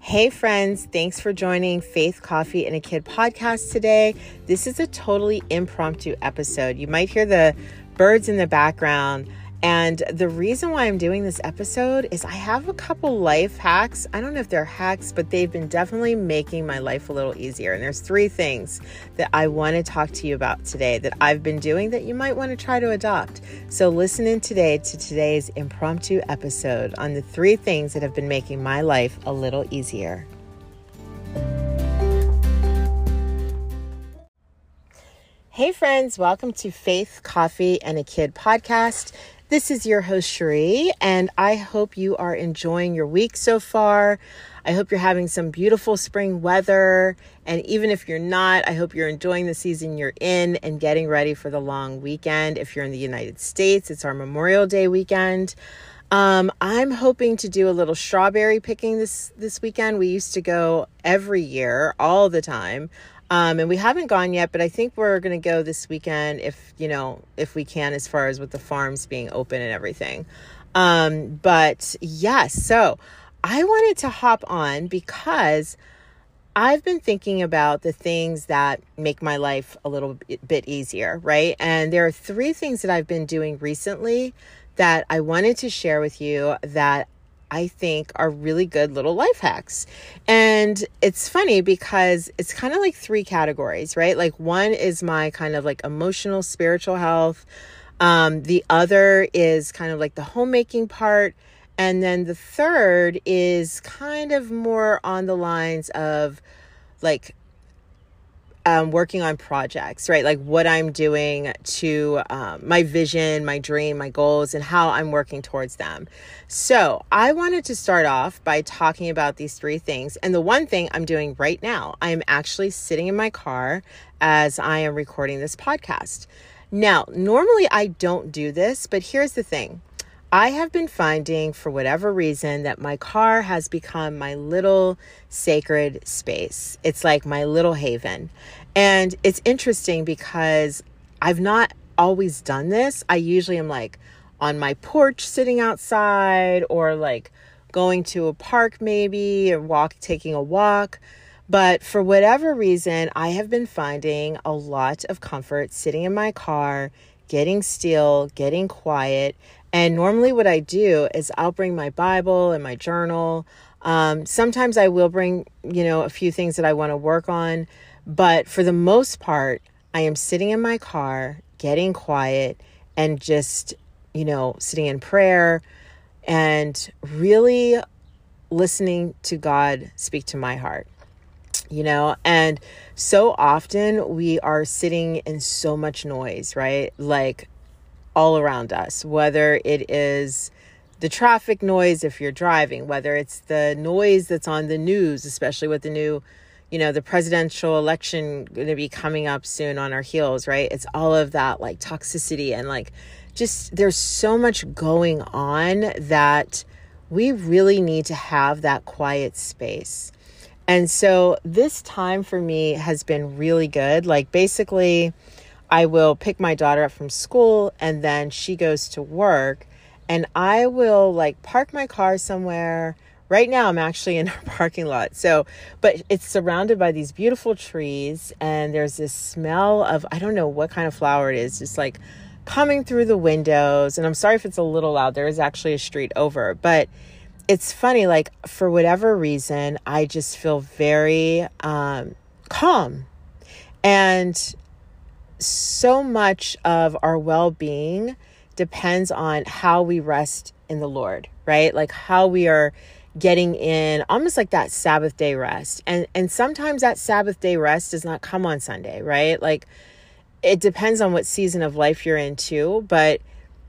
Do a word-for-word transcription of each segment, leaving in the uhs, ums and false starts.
Hey friends, thanks for joining Faith, Coffee, and a Kid podcast today. This is a totally impromptu episode. You might hear the birds in the background. And the reason why I'm doing this episode is I have a couple life hacks. I don't know if they're hacks, but they've been definitely making my life a little easier. And there's three things that I want to talk to you about today that I've been doing that you might want to try to adopt. So listen in today to today's impromptu episode on the three things that have been making my life a little easier. Hey friends, welcome to Faith, Coffee, and a Kid podcast. This is your host, Cherie, and I hope you are enjoying your week so far. I hope you're having some beautiful spring weather, and even if you're not, I hope you're enjoying the season you're in and getting ready for the long weekend. If you're in the United States, it's our Memorial Day weekend. Um, I'm hoping to do a little strawberry picking this, this weekend. We used to go every year, all the time. Um, and we haven't gone yet, but I think we're going to go this weekend if, you know, if we can, as far as with the farms being open and everything. Um, but yes, so I wanted to hop on because I've been thinking about the things that make my life a little bit easier, right? And there are three things that I've been doing recently that I wanted to share with you that I think are really good little life hacks. And it's funny because it's kind of like three categories, right? Like one is my kind of like emotional, spiritual health. Um, the other is kind of like the homemaking part. And then the third is kind of more on the lines of like Um, working on projects, right? Like what I'm doing to um, my vision, my dream, my goals, and how I'm working towards them. So I wanted to start off by talking about these three things. And the one thing I'm doing right now, I am actually sitting in my car as I am recording this podcast. Now, normally I don't do this, but here's the thing. I have been finding, for whatever reason, that my car has become my little sacred space. It's like my little haven. And it's interesting because I've not always done this. I usually am like on my porch sitting outside or like going to a park maybe or walk, taking a walk. But for whatever reason, I have been finding a lot of comfort sitting in my car, getting still, getting quiet. And normally what I do is I'll bring my Bible and my journal. Um, sometimes I will bring, you know, a few things that I want to work on. But for the most part, I am sitting in my car, getting quiet and just, you know, sitting in prayer and really listening to God speak to my heart, you know. And so often we are sitting in so much noise, right? Like all around us, whether it is the traffic noise if you're driving, whether it's the noise that's on the news, especially with the new, you know, the presidential election going to be coming up soon on our heels, right? It's all of that like toxicity and like just there's so much going on that we really need to have that quiet space. And so this time for me has been really good. Like basically, I will pick my daughter up from school and then she goes to work and I will like park my car somewhere. Right now I'm actually in our parking lot. So, but it's surrounded by these beautiful trees and there's this smell of, I don't know what kind of flower it is, just like coming through the windows. And I'm sorry if it's a little loud. There is actually a street over, but it's funny. Like for whatever reason, I just feel very um, calm. And so much of our well-being depends on how we rest in the Lord, right? Like how we are getting in almost like that Sabbath day rest. And and sometimes that Sabbath day rest does not come on Sunday, right? Like it depends on what season of life you're in too, but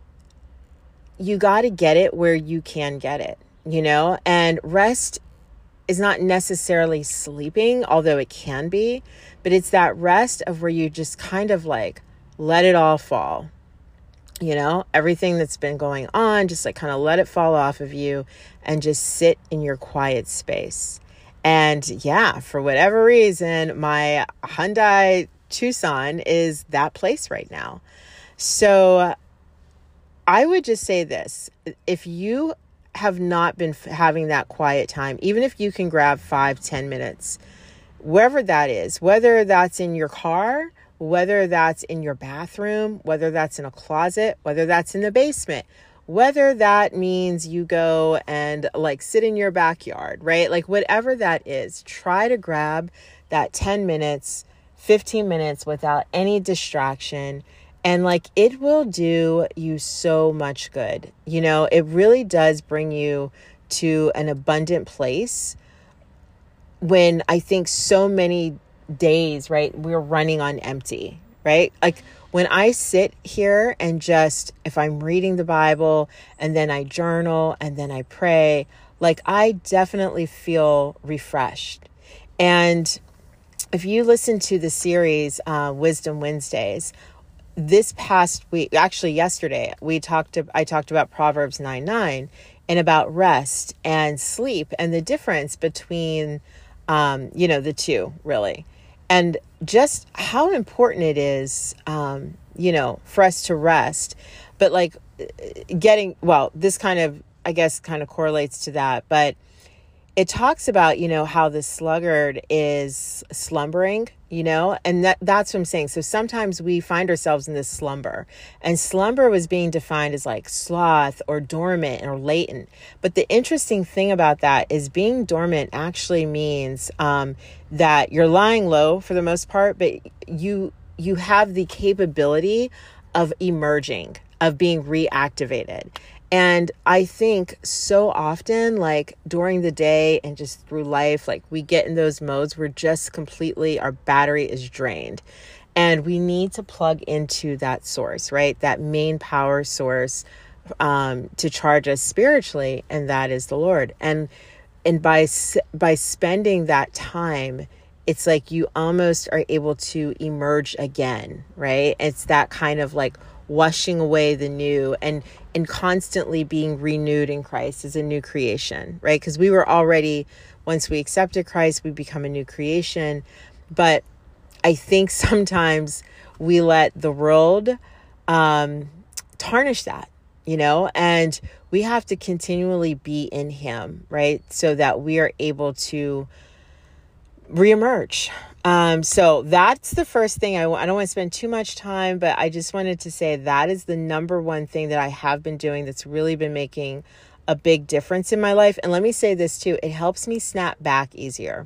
you got to get it where you can get it, you know? And rest is not necessarily sleeping, although it can be, but it's that rest of where you just kind of like let it all fall, you know, everything that's been going on, just like kind of let it fall off of you and just sit in your quiet space. And yeah, for whatever reason, my Hyundai Tucson is that place right now. So I would just say this, if you have not been f- having that quiet time, even if you can grab five, ten minutes, wherever that is, whether that's in your car, whether that's in your bathroom, whether that's in a closet, whether that's in the basement, whether that means you go and like sit in your backyard, right? Like whatever that is, try to grab that ten minutes, fifteen minutes without any distraction. And like, it will do you so much good. You know, it really does bring you to an abundant place when I think so many days, right, we're running on empty, right? Like when I sit here and just, if I'm reading the Bible and then I journal and then I pray, like I definitely feel refreshed. And if you listen to the series, uh, Wisdom Wednesdays, this past week, actually yesterday, we talked, I talked about Proverbs nine nine and about rest and sleep and the difference between, um, you know, the two really. And just how important it is, um, you know, for us to rest, but like getting, well, this kind of, I guess, kind of correlates to that, but it talks about, you know, how the sluggard is slumbering, you know, and that that's what I'm saying. So sometimes we find ourselves in this slumber, and slumber was being defined as like sloth or dormant or latent. But the interesting thing about that is being dormant actually means um, that you're lying low for the most part, but you you have the capability of emerging, of being reactivated. And I think so often, like during the day and just through life, like we get in those modes where just completely our battery is drained. And we need to plug into that source, right? That main power source um, to charge us spiritually. And that is the Lord. And and by by spending that time, it's like you almost are able to emerge again, right? It's that kind of like washing away the new and and constantly being renewed in Christ as a new creation, right? Because we were already, once we accepted Christ, we become a new creation. But I think sometimes we let the world um, tarnish that, you know, and we have to continually be in Him, right? So that we are able to reemerge. Um, so that's the first thing. I, I don't want to spend too much time, but I just wanted to say that is the number one thing that I have been doing that's really been making a big difference in my life. And let me say this too, it helps me snap back easier.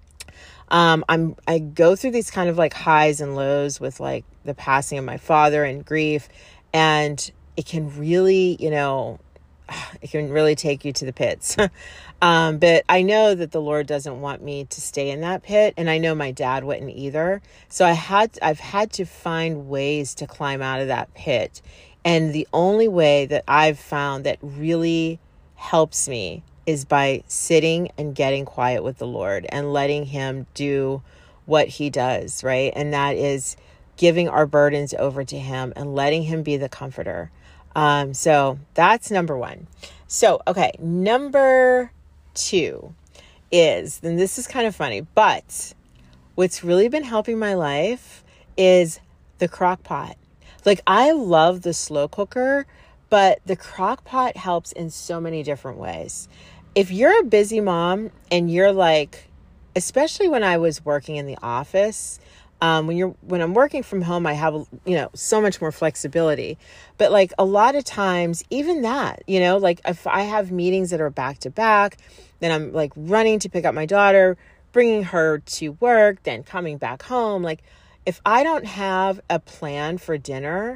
Um, I'm, I go through these kind of like highs and lows with like the passing of my father and grief, and it can really, you know, it can really take you to the pits. um, but I know that the Lord doesn't want me to stay in that pit. And I know my dad wouldn't either. So I had, I've had to find ways to climb out of that pit. And the only way that I've found that really helps me is by sitting and getting quiet with the Lord and letting Him do what He does, right? And that is giving our burdens over to Him and letting Him be the comforter. Um, so that's number one. So, okay, number two is, and this is kind of funny, but what's really been helping my life is the crock pot. Like I love the slow cooker, but the crock pot helps in so many different ways. If you're a busy mom and you're like, especially when I was working in the office, Um, when you're, when I'm working from home, I have, you know, so much more flexibility, but like a lot of times, even that, you know, like if I have meetings that are back to back, then I'm like running to pick up my daughter, bringing her to work, then coming back home. Like if I don't have a plan for dinner,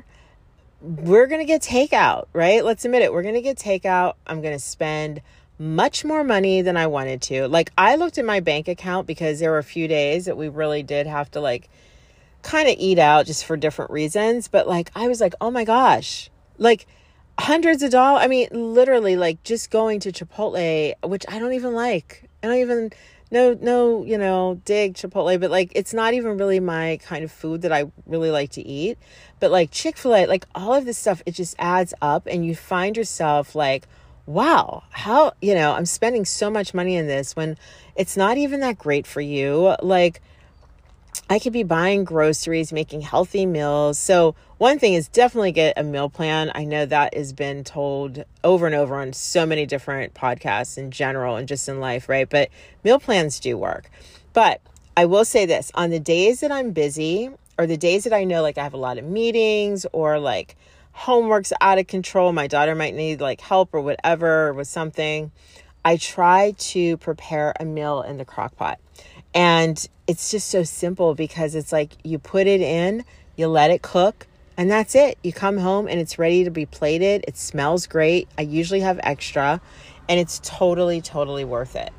we're going to get takeout, right? Let's admit it. We're going to get takeout. I'm going to spend much more money than I wanted to. Like I looked at my bank account because there were a few days that we really did have to like kind of eat out just for different reasons. But like, I was like, oh my gosh, like hundreds of dollars. I mean, literally like just going to Chipotle, which I don't even like. I don't even no, no, you know, dig Chipotle, but like, it's not even really my kind of food that I really like to eat. But like Chick-fil-A, like all of this stuff, it just adds up and you find yourself like, wow, how, you know, I'm spending so much money in this when it's not even that great for you. Like, I could be buying groceries, making healthy meals. So one thing is definitely get a meal plan. I know that has been told over and over on so many different podcasts in general and just in life, right? But meal plans do work. But I will say this, on the days that I'm busy or the days that I know like I have a lot of meetings or like homework's out of control, my daughter might need like help or whatever with something, I try to prepare a meal in the crock pot. And it's just so simple because it's like you put it in, you let it cook, and that's it. You come home and it's ready to be plated. It smells great. I usually have extra, and it's totally, totally worth it.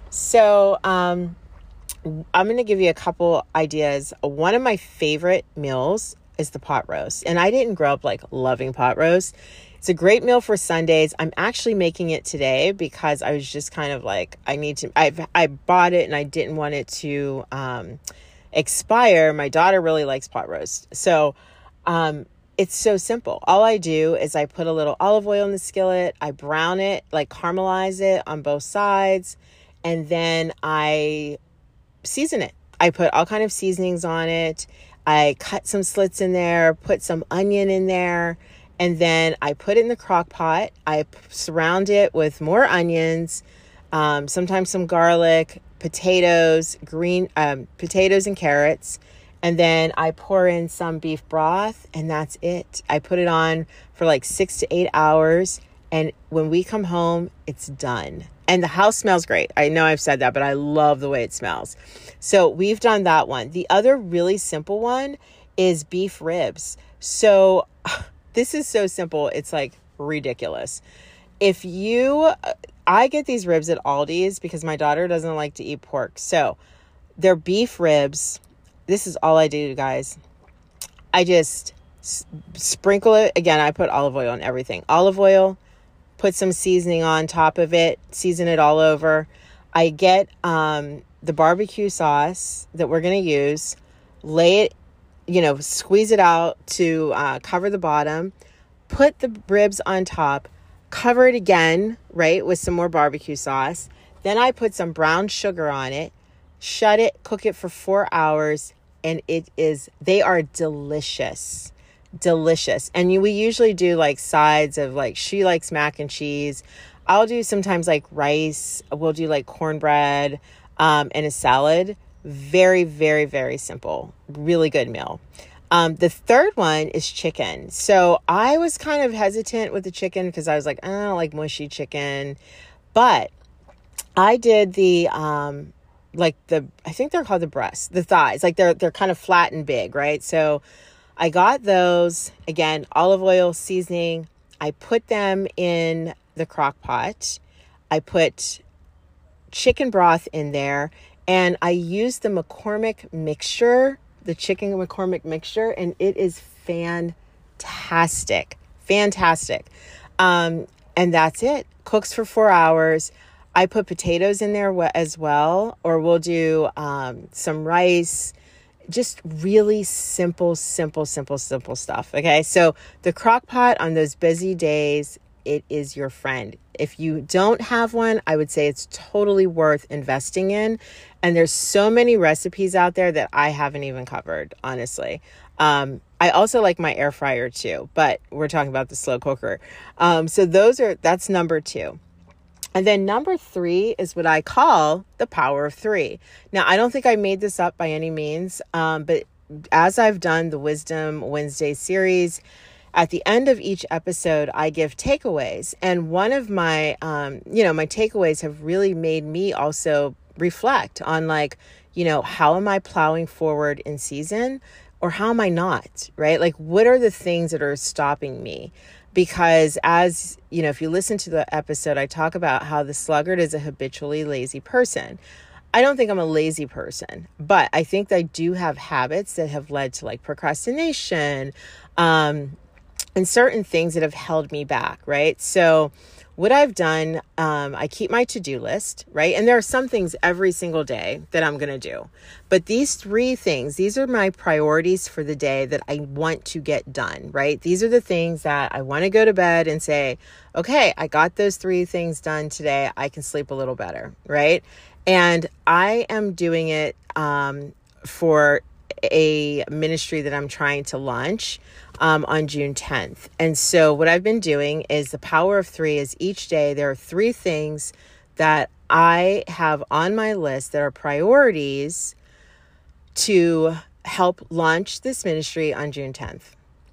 So um, I'm going to give you a couple ideas. One of my favorite meals is the pot roast. And I didn't grow up like loving pot roast. It's a great meal for Sundays. I'm actually making it today because I was just kind of like, I need to, I I bought it and I didn't want it to um, expire. My daughter really likes pot roast. So um, it's so simple. All I do is I put a little olive oil in the skillet. I brown it, like caramelize it on both sides. And then I season it. I put all kind of seasonings on it. I cut some slits in there, put some onion in there. And then I put it in the crock pot. I p- surround it with more onions, um, sometimes some garlic, potatoes, green um, potatoes and carrots. And then I pour in some beef broth, and that's it. I put it on for like six to eight hours. And when we come home, it's done. And the house smells great. I know I've said that, but I love the way it smells. So we've done that one. The other really simple one is beef ribs. So this is so simple. It's like ridiculous. If you, I get these ribs at Aldi's because my daughter doesn't like to eat pork. So they're beef ribs. This is all I do, guys. I just s- sprinkle it. Again, I put olive oil on everything. Olive oil, put some seasoning on top of it, season it all over. I get um, the barbecue sauce that we're going to use, lay it, you know, squeeze it out to uh, cover the bottom, put the ribs on top, cover it again, right, with some more barbecue sauce. Then I put some brown sugar on it, shut it, cook it for four hours, and it is, they are delicious, delicious. And you, we usually do like sides of like, she likes mac and cheese. I'll do sometimes like rice. We'll do like cornbread um, and a salad. Very, very, very simple. Really good meal. Um, the third one is chicken. So I was kind of hesitant with the chicken because I was like, I don't like mushy chicken. But I did the, um, like the, I think they're called the breasts, the thighs. Like they're, they're kind of flat and big, right? So I got those, again, olive oil, seasoning. I put them in the crock pot. I put chicken broth in there. And I used the McCormick mixture, the chicken McCormick mixture, and it is fantastic, fantastic. Um, and that's it. Cooks for four hours. I put potatoes in there as well, or we'll do um, some rice. Just really simple, simple, simple, simple stuff. Okay, so the crock pot on those busy days, it is your friend. If you don't have one, I would say it's totally worth investing in. And there's so many recipes out there that I haven't even covered, honestly. Um, I also like my air fryer too, but we're talking about the slow cooker. Um, so those are, that's number two. And then number three is what I call the power of three. Now, I don't think I made this up by any means, um, but as I've done the Wisdom Wednesday series, at the end of each episode, I give takeaways. And one of my, um, you know, my takeaways have really made me also reflect on like, you know, how am I plowing forward in season or how am I not, right? Like, what are the things that are stopping me? Because as, you know, if you listen to the episode, I talk about how the sluggard is a habitually lazy person. I don't think I'm a lazy person, but I think that I do have habits that have led to like procrastination, um, and certain things that have held me back, right? So what I've done, um, I keep my to-do list, right? And there are some things every single day that I'm going to do. But these three things, these are my priorities for the day that I want to get done, right? These are the things that I want to go to bed and say, okay, I got those three things done today. I can sleep a little better, right? And I am doing it um, for a ministry that I'm trying to launch um, on June tenth. And so what I've been doing is the power of three is each day there are three things that I have on my list that are priorities to help launch this ministry on June tenth.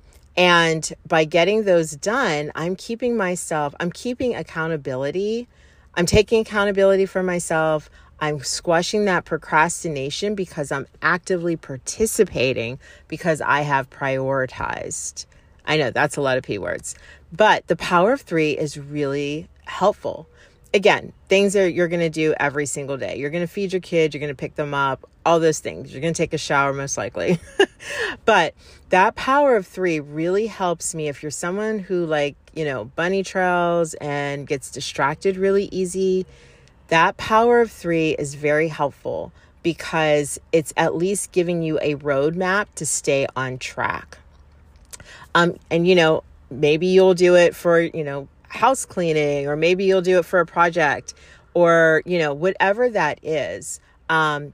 And by getting those done, I'm keeping myself, I'm keeping accountability. I'm taking accountability for myself. I'm squashing that procrastination because I'm actively participating because I have prioritized. I know that's a lot of P words, but the power of three is really helpful. Again, things that you're going to do every single day. You're going to feed your kids. You're going to pick them up, all those things. You're going to take a shower most likely. But that power of three really helps me if you're someone who like, you know, bunny trails and gets distracted really easy. That power of three is very helpful because it's at least giving you a roadmap to stay on track. Um, and, you know, maybe you'll do it for, you know, house cleaning, or maybe you'll do it for a project, or, you know, whatever that is. Um,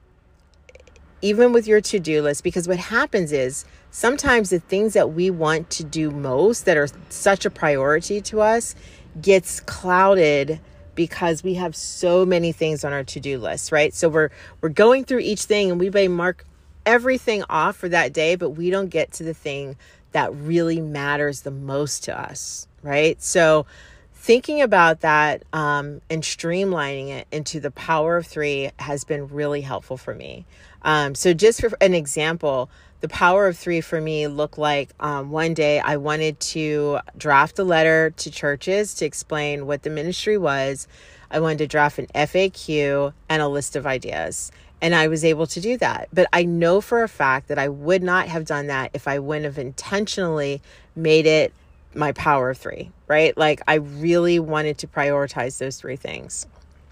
even with your to-do list, because what happens is sometimes the things that we want to do most that are such a priority to us gets clouded because we have so many things on our to-do list, right? So we're we're going through each thing and we may mark everything off for that day, but we don't get to the thing that really matters the most to us, right? So thinking about that um, and streamlining it into the power of three has been really helpful for me. Um, so just for an example, the power of three for me looked like um, one day I wanted to draft a letter to churches to explain what the ministry was. I wanted to draft an F A Q and a list of ideas. And I was able to do that. But I know for a fact that I would not have done that if I wouldn't have intentionally made it my power of three, right? Like I really wanted to prioritize those three things.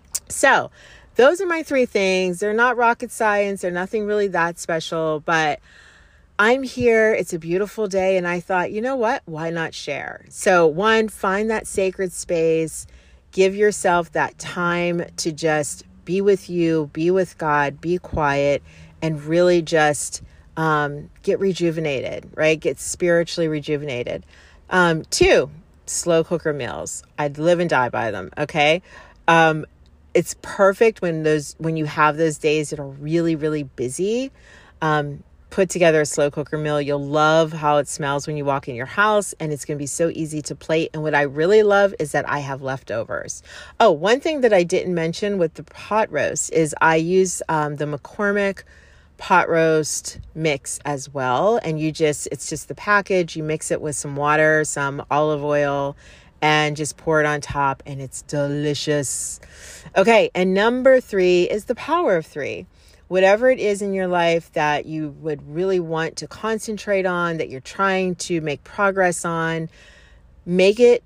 So those are my three things. They're not rocket science. They're nothing really that special, but I'm here. It's a beautiful day. And I thought, you know what? Why not share? So one, find that sacred space, give yourself that time to just be with you, be with God, be quiet, and really just um, get rejuvenated, right? Get spiritually rejuvenated. Um, two, slow cooker meals. I'd live and die by them. Okay. Um, it's perfect when those, when you have those days that are really, really busy. Um, put together a slow cooker meal. You'll love how it smells when you walk in your house, and it's going to be so easy to plate. And what I really love is that I have leftovers. Oh, one thing that I didn't mention with the pot roast is I use, um, the McCormick pot roast mix as well. And you just, it's just the package. You mix it with some water, some olive oil, and just pour it on top, and it's delicious. Okay. And number three is the power of three. Whatever it is in your life that you would really want to concentrate on, that you're trying to make progress on, make it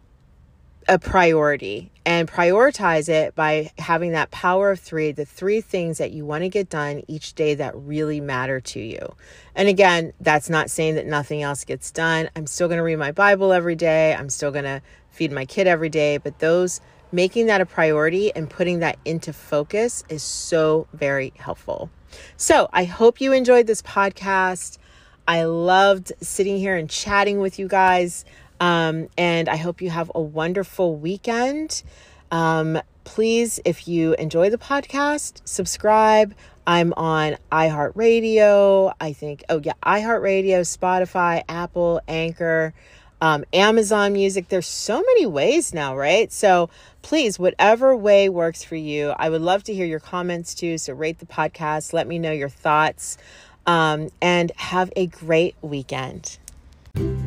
a priority and prioritize it by having that power of three, the three things that you want to get done each day that really matter to you. And again, that's not saying that nothing else gets done. I'm still going to read my Bible every day. I'm still going to feed my kid every day, but those making that a priority and putting that into focus is so very helpful. So I hope you enjoyed this podcast. I loved sitting here and chatting with you guys. Um, and I hope you have a wonderful weekend. Um, please, if you enjoy the podcast, subscribe. I'm on iHeartRadio. I think, oh yeah, iHeartRadio, Spotify, Apple, Anchor, um, Amazon Music. There's so many ways now, right? So please, whatever way works for you. I would love to hear your comments too. So rate the podcast. Let me know your thoughts, um, and have a great weekend.